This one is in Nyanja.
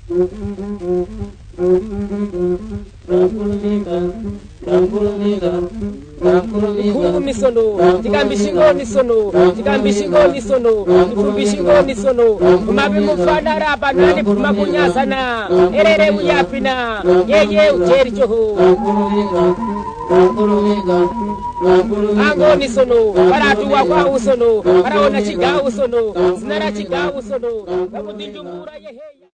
Kumi sono, tikambishingoni sono, tikambishingoni sono, tifumbishingoni sono, kumabe mufana rapa nani kumakunyazana, erere uyapina, yeye ujeri choho. Angoni sono, baratu wakwa usono, baraona chigawu sono, zinara chigawu sono, kabudindumbura yeheya.